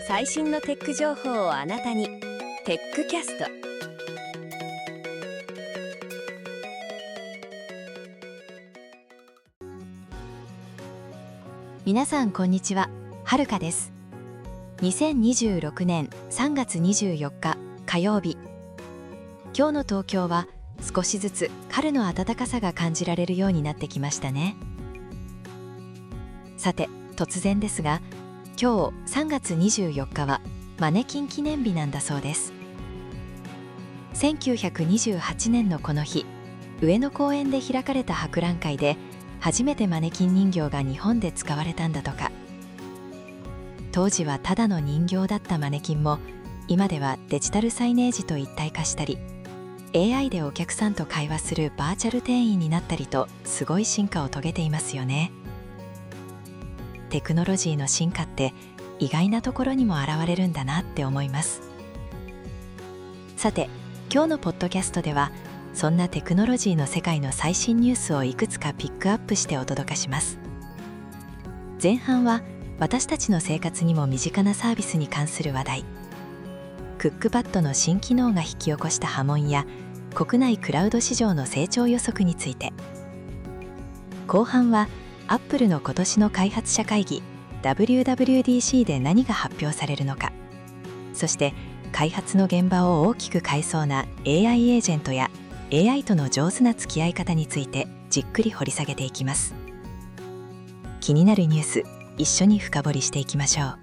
最新のテック情報をあなたに。テックキャスト。 皆さんこんにちは、はるかです。2026年3月24日火曜日。今日の東京は少しずつ春の暖かさが感じられるようになってきましたね。さて、突然ですが、今日3月24日はマネキン記念日なんだそうです。1928年のこの日、上野公園で開かれた博覧会で初めてマネキン人形が日本で使われたんだとか。当時はただの人形だったマネキンも、今ではデジタルサイネージと一体化したり、AI でお客さんと会話するバーチャル店員になったりと、すごい進化を遂げていますよね。テクノロジーの進化って意外なところにも現れるんだなって思います。さて、今日のポッドキャストではそんなテクノロジーの世界の最新ニュースをいくつかピックアップしてお届けします。前半は私たちの生活にも身近なサービスに関する話題、クックパッドの新機能が引き起こした波紋や国内クラウド市場の成長予測について、後半はアップルの今年の開発者会議 WWDC で何が発表されるのか、そして開発の現場を大きく変えそうな AI エージェントや AI との上手な付き合い方についてじっくり掘り下げていきます。気になるニュース、一緒に深掘りしていきましょう。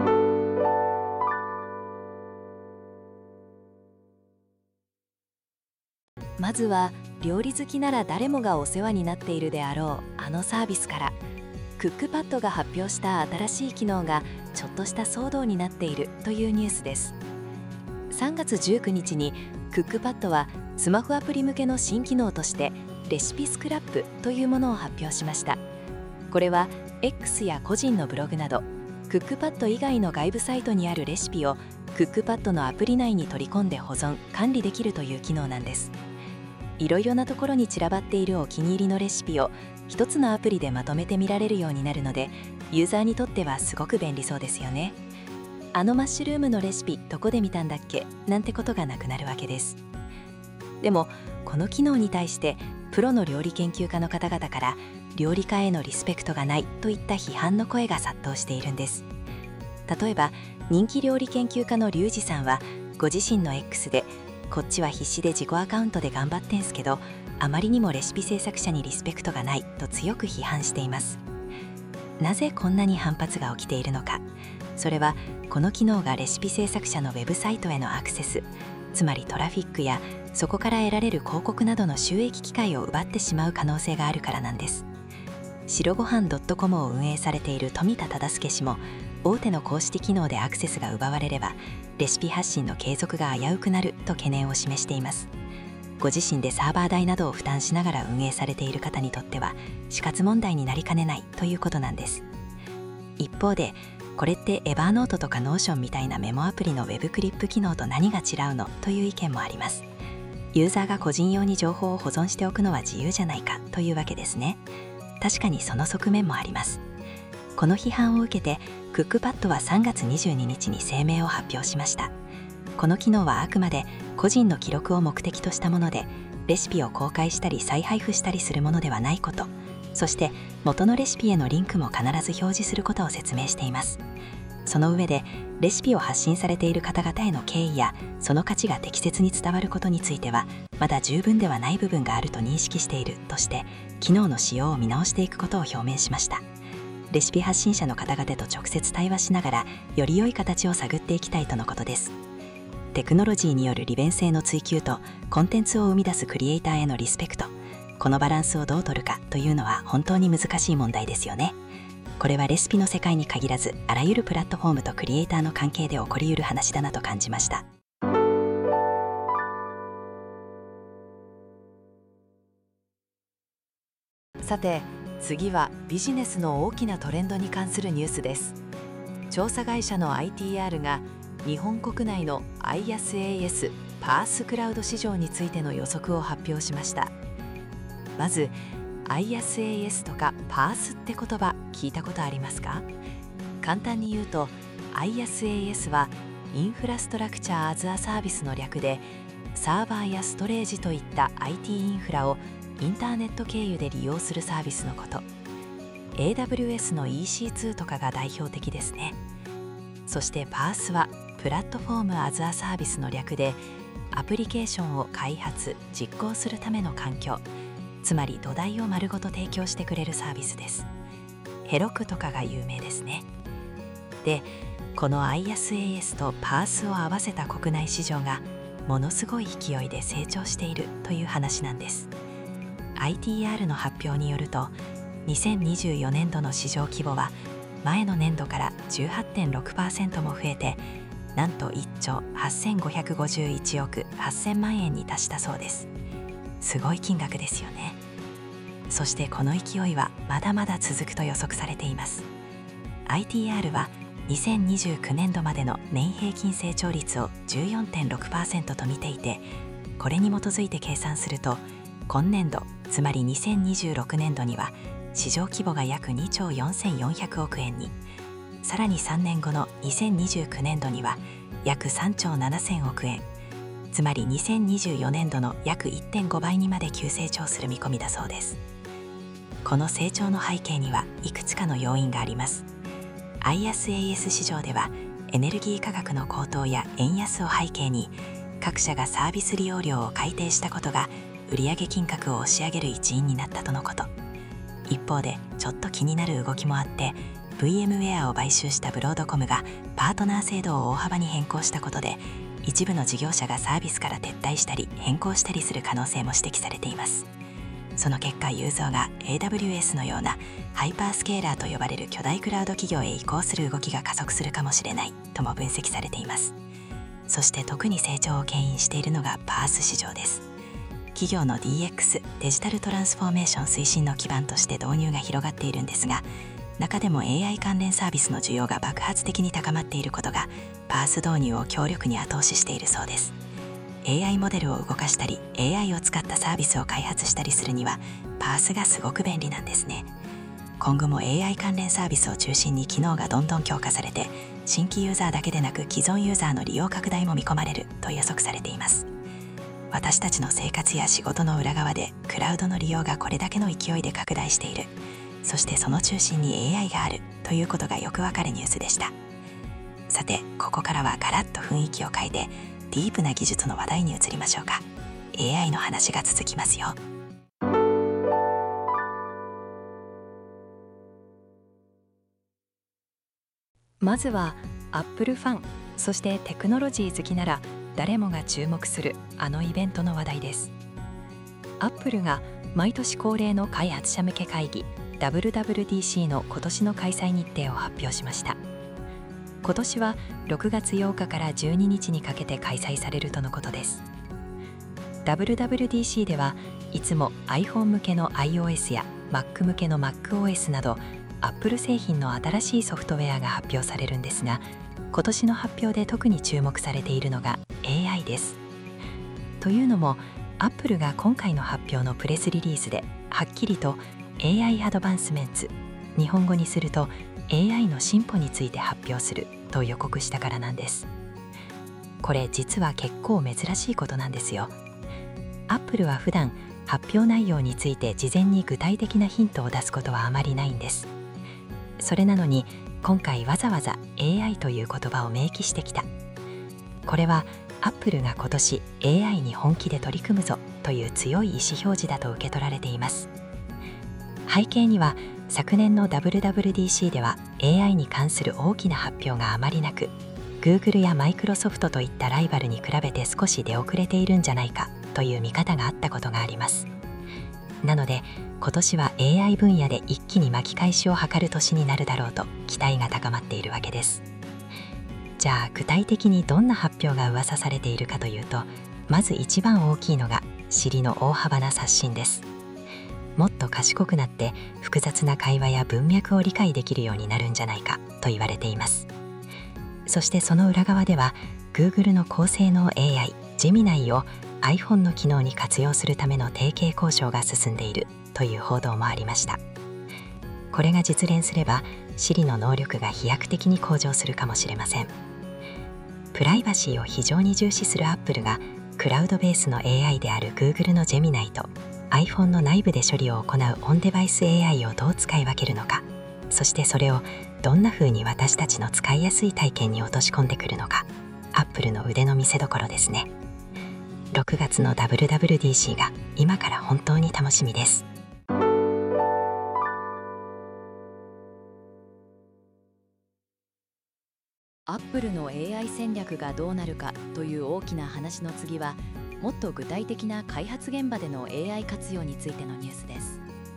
まずは料理好きなら誰もがお世話になっているであろうあのサービスから。クックパッドが発表した新しい機能がちょっとした騒動になっているというニュースです。3月19日にクックパッドはスマホアプリ向けの新機能としてレシピスクラップというものを発表しました。これは X や個人のブログなどクックパッド以外の外部サイトにあるレシピをクックパッドのアプリ内に取り込んで保存・管理できるという機能なんです。いろいろなところに散らばっているお気に入りのレシピを一つのアプリでまとめて見られるようになるので、ユーザーにとってはすごく便利そうですよね。あのマッシュルームのレシピどこで見たんだっけなんてことがなくなるわけです。でもこの機能に対してプロの料理研究家の方々から料理家へのリスペクトがないといった批判の声が殺到しているんです。例えば人気料理研究家のリュウジさんはご自身の X で、こっちは必死で自己アカウントで頑張ってんすけど、あまりにもレシピ制作者にリスペクトがないと強く批判しています。なぜこんなに反発が起きているのか。それはこの機能がレシピ制作者のウェブサイトへのアクセス、つまりトラフィックやそこから得られる広告などの収益機会を奪ってしまう可能性があるからなんです。白ごはん .com を運営されている富田忠介氏も、大手の公式機能でアクセスが奪われればレシピ発信の継続が危うくなると懸念を示しています。ご自身でサーバー代などを負担しながら運営されている方にとっては死活問題になりかねないということなんです。一方で、これってエバーノートとかノーションみたいなメモアプリのウェブクリップ機能と何が違うのという意見もあります。ユーザーが個人用に情報を保存しておくのは自由じゃないかというわけですね。確かにその側面もあります。この批判を受けてクックパッドは3月22日に声明を発表しました。この機能はあくまで個人の記録を目的としたもので、レシピを公開したり再配布したりするものではないこと、そして元のレシピへのリンクも必ず表示することを説明しています。その上で、レシピを発信されている方々への敬意やその価値が適切に伝わることについてはまだ十分ではない部分があると認識しているとして、機能の使用を見直していくことを表明しました。レシピ発信者の方々と直接対話しながらより良い形を探っていきたいとのことです。テクノロジーによる利便性の追求とコンテンツを生み出すクリエイターへのリスペクト、このバランスをどう取るかというのは本当に難しい問題ですよね。これはレシピの世界に限らず、あらゆるプラットフォームとクリエイターの関係で起こり得る話だなと感じました。さて、次はビジネスの大きなトレンドに関するニュースです。調査会社の ITR が日本国内の IaaS パースクラウド市場についての予測を発表しました。まず IaaS とかパースって言葉聞いたことありますか？簡単に言うと IaaS はインフラストラクチャーアズアサービスの略で、サーバーやストレージといった IT インフラをインターネット経由で利用するサービスのこと。 AWS の EC2 とかが代表的ですね。そして PaaS はプラットフォームアズアサービスの略で、アプリケーションを開発・実行するための環境、つまり土台を丸ごと提供してくれるサービスです。ヘロクとかが有名ですね。で、この IaaS と PaaS を合わせた国内市場がものすごい勢いで成長しているという話なんです。 ITR の発表によると、2024年度の市場規模は前の年度から 18.6% も増えて、なんと1兆8551億8000万円に達したそうです。すごい金額ですよね。そしてこの勢いはまだまだ続くと予測されています。 ITR は2029年度までの年平均成長率を 14.6% と見ていて、これに基づいて計算すると、今年度、つまり2026年度には市場規模が約2兆4400億円に、さらに3年後の2029年度には約3兆7000億円、つまり2024年度の約 1.5 倍にまで急成長する見込みだそうです。この成長の背景にはいくつかの要因があります。IaaS 市場ではエネルギー価格の高騰や円安を背景に、各社がサービス利用料を改定したことが売上金額を押し上げる一因になったとのこと。一方でちょっと気になる動きもあって、VMware を買収したブロードコムがパートナー制度を大幅に変更したことで、一部の事業者がサービスから撤退したり変更したりする可能性も指摘されています。その結果、ユーザーが AWS のようなハイパースケーラーと呼ばれる巨大クラウド企業へ移行する動きが加速するかもしれないとも分析されています。そして特に成長を牽引しているのが PaaS 市場です。企業の DX デジタルトランスフォーメーション推進の基盤として導入が広がっているんですが、中でも AI 関連サービスの需要が爆発的に高まっていることが PaaS 導入を強力に後押ししているそうです。AI モデルを動かしたり AI を使ったサービスを開発したりするには PaaS がすごく便利なんですね。今後も AI 関連サービスを中心に機能がどんどん強化されて、新規ユーザーだけでなく既存ユーザーの利用拡大も見込まれると予測されています。私たちの生活や仕事の裏側でクラウドの利用がこれだけの勢いで拡大している、そしてその中心に AI があるということがよくわかるニュースでした。さて、ここからはガラッと雰囲気を変えてディープな技術の話題に移りましょうか。 AI の話が続きますよ。まずは Apple ファン、そしてテクノロジー好きなら誰もが注目するあのイベントの話題です。 Apple が毎年恒例の開発者向け会議 WWDC の今年の開催日程を発表しました。今年は6月8日から12日にかけて開催されるとのことです。 WWDC ではいつも iPhone 向けの iOS や Mac 向けの MacOS などApple 製品の新しいソフトウェアが発表されるんですが、今年の発表で特に注目されているのが AI です。というのも Apple が今回の発表のプレスリリースではっきりと AI アドバンスメンツ、日本語にすると AI の進歩について発表すると予告したからなんです。これ実は結構珍しいことなんですよ。Apple は普段発表内容について事前に具体的なヒントを出すことはあまりないんです。それなのに今回わざわざ AI という言葉を明記してきた。これは Apple が今年 AI に本気で取り組むぞという強い意思表示だと受け取られています。背景には昨年の WWDC では AI に関する大きな発表があまりなく、 Google や Microsoft といったライバルに比べて少し出遅れているんじゃないかという見方があったことがあります。なので今年は AI 分野で一気に巻き返しを図る年になるだろうと期待が高まっているわけです。じゃあ具体的にどんな発表が噂されているかというと、まず一番大きいのがSiriの大幅な刷新です。もっと賢くなって複雑な会話や文脈を理解できるようになるんじゃないかと言われています。そしてその裏側では Google の高性能 AI ジェミナイを iPhone の機能に活用するための提携交渉が進んでいるという報道もありました。これが実現すれば Siri の能力が飛躍的に向上するかもしれません。プライバシーを非常に重視する Apple がクラウドベースの AI である Google の Gemini と iPhone の内部で処理を行うオンデバイス AI をどう使い分けるのか、そしてそれをどんな風に私たちの使いやすい体験に落とし込んでくるのか、Apple の腕の見せ所ですね。6月の WWDC が今から本当に楽しみです。 アップルの AI 戦略がどうなるかという大きな話の次は、もっと具体的な開発現場での AI 活用についてのニュースです。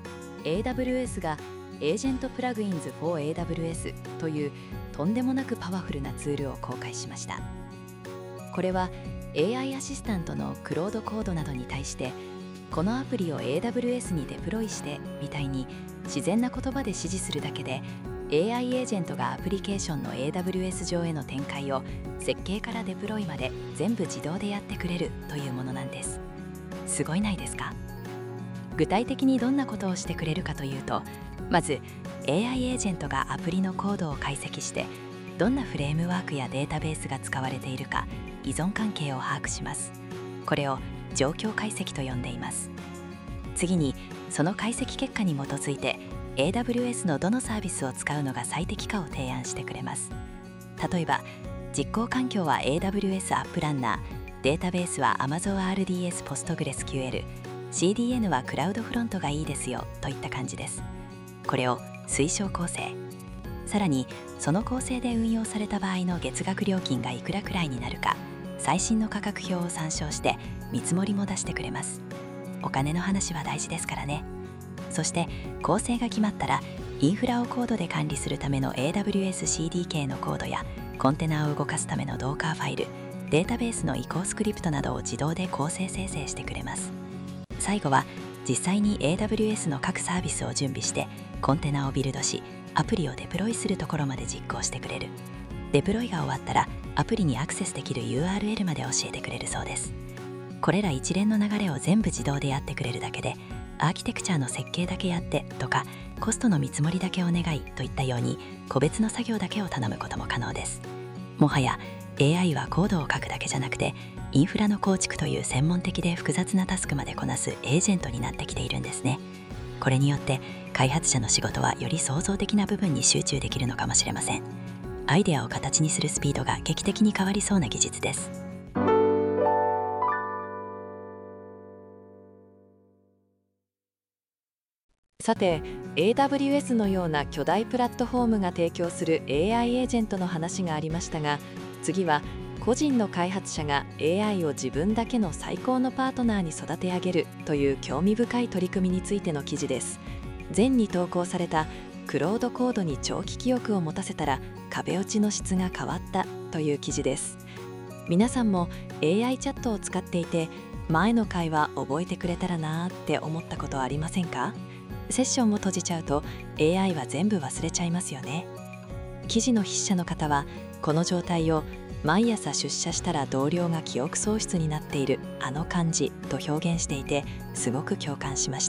AWS が Agent Plugins for AWS というとんでもなくパワフルなツールを公開しました。これは AI アシスタントのクロードコードなどに対して、このアプリを AWS にデプロイしてみたいに自然な言葉で指示するだけで、AI エージェントがアプリケーションの AWS 上への展開を設計からデプロイまで全部自動でやってくれるというものなんです。すごいないですか？具体的にどんなことをしてくれるかというと、まず AI エージェントがアプリのコードを解析して、どんなフレームワークやデータベースが使われているか依存関係を把握します。これを状況解析と呼んでいます。次にその解析結果に基づいてAWS のどのサービスを使うのが最適かを提案してくれます。例えば実行環境は AWS アップランナー、データベースは Amazon RDS PostgreSQL、CDN はクラウドフロントがいいですよといった感じです。これを推奨構成。さらにその構成で運用された場合の月額料金がいくらくらいになるか、最新の価格表を参照して見積もりも出してくれます。お金の話は大事ですからね。そして構成が決まったら、インフラをコードで管理するための AWS CDK のコードやコンテナを動かすためのドーカーファイル、データベースの移行スクリプトなどを自動で構成生成してくれます。最後は実際に AWS の各サービスを準備してコンテナをビルドし、アプリをデプロイするところまで実行してくれる。デプロイが終わったらアプリにアクセスできる URL まで教えてくれるそうです。これら一連の流れを全部自動でやってくれるだけで、アーキテクチャの設計だけやってとか、コストの見積もりだけお願いといったように個別の作業だけを頼むことも可能です。もはや AI はコードを書くだけじゃなくて、インフラの構築という専門的で複雑なタスクまでこなすエージェントになってきているんですね。これによって開発者の仕事はより創造的な部分に集中できるのかもしれません。アイデアを形にするスピードが劇的に変わりそうな技術です。 さて、 AWS のような巨大プラットフォームが提供する AI エージェントの話がありましたが、次は個人の開発者が AI を自分だけの最高のパートナーに育て上げるという興味深い取り組みについての記事です。前に投稿されたクロードコードに長期記憶を持たせたら壁落ちの質が変わったという記事です。皆さんも AI チャットを使っていて、前の会話覚えてくれたらなーって思ったことはありませんか？セッションを閉じちゃうと AI は全部忘れちゃいますよね。記事の筆者の方はこの状態を毎朝出社したら同僚が記憶喪失になっているあの感じと表現していて、すごく共感しました。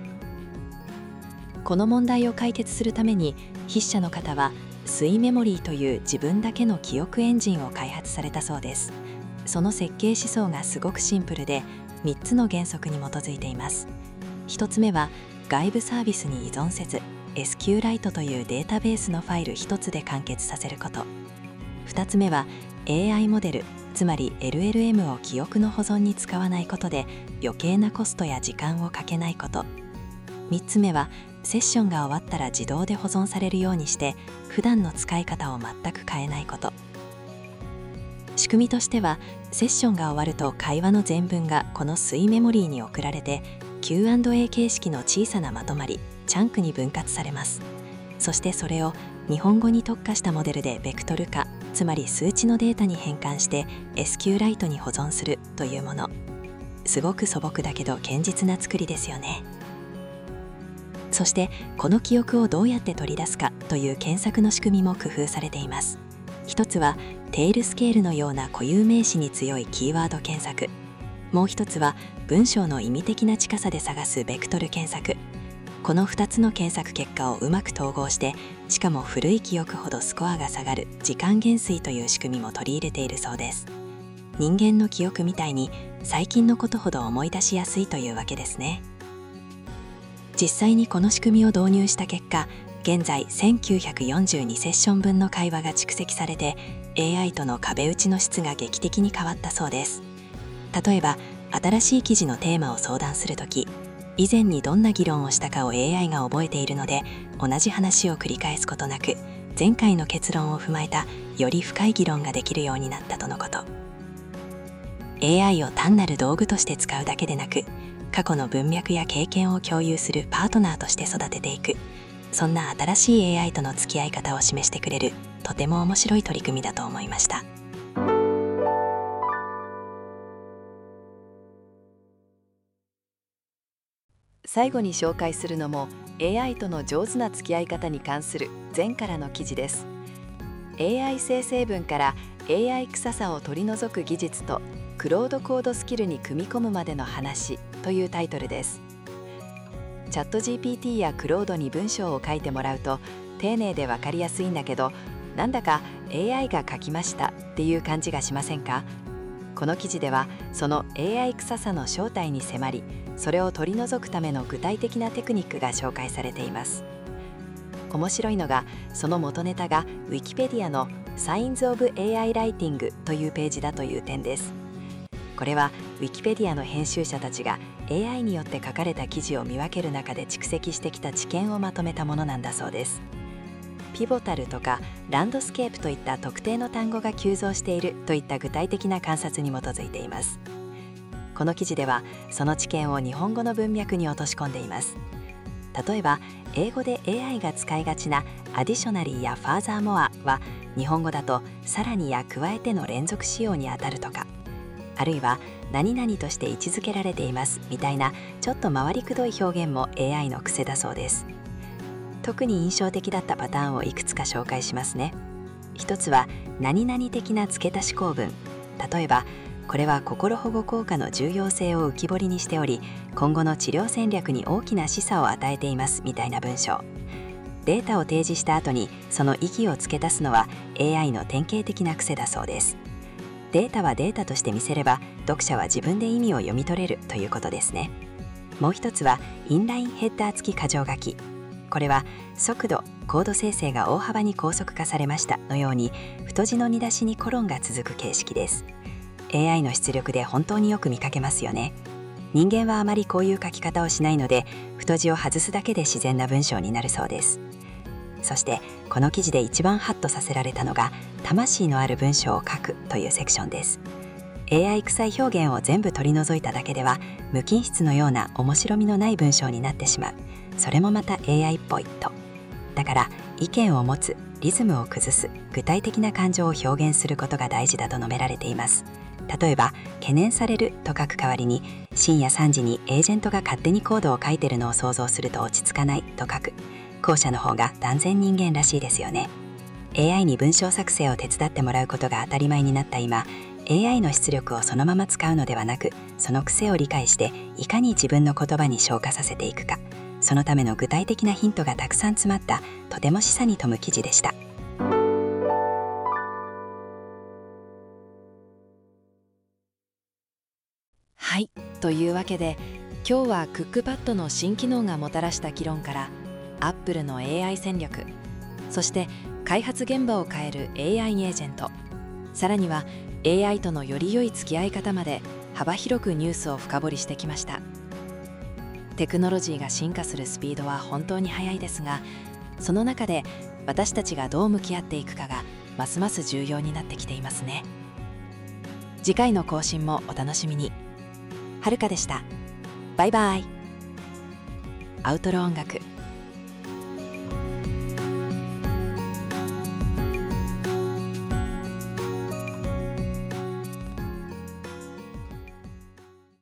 この問題を解決するために筆者の方はスイメモリーという自分だけの記憶エンジンを開発されたそうです。その設計思想がすごくシンプルで3つの原則に基づいています。1つ目は外部サービスに依存せず SQLite というデータベースのファイル1つで完結させること。2つ目は AI モデル、つまり LLM を記憶の保存に使わないことで余計なコストや時間をかけないこと。3つ目はセッションが終わったら自動で保存されるようにして普段の使い方を全く変えないこと。仕組みとしてはセッションが終わると会話の全文がこのスイメモリーに送られて Q&A 形式の小さなまとまり、チャンクに分割されます。そしてそれを日本語に特化したモデルでベクトル化、つまり数値のデータに変換して SQLite に保存するというもの。すごく素朴だけど堅実な作りですよね。そしてこの記憶をどうやって取り出すかという検索の仕組みも工夫されています。一つはテールスケールのような固有名詞に強いキーワード検索。もう一つは文章の意味的な近さで探すベクトル検索。 この2つの検索結果をうまく統合して、しかも古い記憶ほどスコアが下がる時間減衰という仕組みも取り入れているそうです。人間の記憶みたいに最近のことほど思い出しやすいというわけですね。実際にこの仕組みを導入した結果、現在1942セッション分の会話が蓄積されて、 AI との壁打ちの質が劇的に変わったそうです。例えば新しい記事のテーマを相談するとき、以前にどんな議論をしたかを AI が覚えているので、同じ話を繰り返すことなく前回の結論を踏まえたより深い議論ができるようになったとのこと。 AI を単なる道具として使うだけでなく、過去の文脈や経験を共有するパートナーとして育てていく、そんな新しい AI との付き合い方を示してくれる、とても面白い取り組みだと思いました。 最後に紹介するのも AI との上手な付き合い方に関する前からの記事です。 AI 生成文から AI 臭さを取り除く技術とクロードコードスキルに組み込むまでの話というタイトルです。チャット GPT やクロードに文章を書いてもらうと丁寧で分かりやすいんだけど、なんだか AI が書きましたっていう感じがしませんか？この記事ではその AI 臭さの正体に迫り、それを取り除くための具体的なテクニックが紹介されています。面白いのが、その元ネタが Wikipedia の Signs of AI Writing というページだという点です。これは Wikipedia の編集者たちが AI によって書かれた記事を見分ける中で蓄積してきた知見をまとめたものなんだそうです。ピボタルとかランドスケープといった特定の単語が急増しているといった具体的な観察に基づいています。この記事ではその知見を日本語の文脈に落とし込んでいます。例えば英語で AI が使いがちなアディショナリーやファーザーモアは日本語だとさらにや加えての連続使用にあたるとか、あるいは何々として位置づけられていますみたいなちょっと回りくどい表現も AI の癖だそうです。特に印象的だったパターンをいくつか紹介しますね。一つは何々的な付け足し構文。例えばこれは心保護効果の重要性を浮き彫りにしており、今後の治療戦略に大きな示唆を与えていますみたいな文章。データを提示した後にその意義を付け足すのは AI の典型的な癖だそうです。データはデータとして見せれば読者は自分で意味を読み取れるということですね。もう一つはインラインヘッダー付き箇条書き。これは速度、コード生成が大幅に高速化されましたのように太字の見出しにコロンが続く形式です。 AI の出力で本当によく見かけますよね。人間はあまりこういう書き方をしないので、太字を外すだけで自然な文章になるそうです。そしてこの記事で一番ハッとさせられたのが魂のある文章を書くというセクションです。 AI 臭い表現を全部取り除いただけでは無機質のような面白みのない文章になってしまう。それもまた AI っぽいと。だから意見を持つ、リズムを崩す、具体的な感情を表現することが大事だと述べられています。例えば懸念されると書く代わりに深夜3時にエージェントが勝手にコードを書いてるのを想像すると落ち着かないと書く。後者の方が断然人間らしいですよね。 AI に文章作成を手伝ってもらうことが当たり前になった今、 AI の出力をそのまま使うのではなく、その癖を理解していかに自分の言葉に昇華させていくか、そのための具体的なヒントがたくさん詰まったとても示唆に富む記事でした。 はい、というわけで今日はクックパッドの新機能がもたらした議論から、アップルの AI 戦略、そして開発現場を変える AI エージェント、さらには AI とのより良い付き合い方まで幅広くニュースを深掘りしてきました。テクノロジーが進化するスピードは本当に速いですが、その中で私たちがどう向き合っていくかがますます重要になってきていますね。次回の更新もお楽しみに。はるかでした。バイバイ。アウトロ音楽。